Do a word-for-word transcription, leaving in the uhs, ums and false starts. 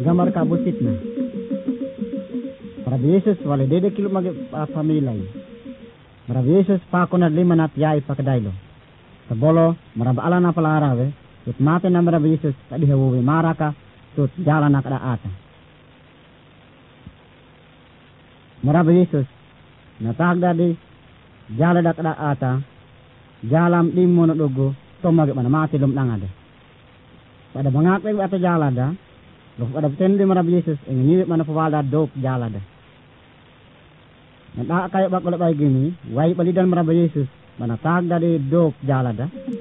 gambar kabusit na. Para Yesus wala dede kilo mag uh, pamilay. Para Yesus pa ako na lima na tiyay pakadaylo. Sa bolo, marabala na pala arawe, it mate na marab Yesus kadihawuwi maraka, tut jalan na kada ata. Marab Yesus, natagda di, jala da kada ata, jalam di mo na dugo, tumag man mati lumlang ada. Pada bangakay ato jala da, lo pada tendi marab Yesus, ingin man pawala dok jala da. Nata kayo bakul bay gini, way palidan marab Yesus, manatag da di dok jala da.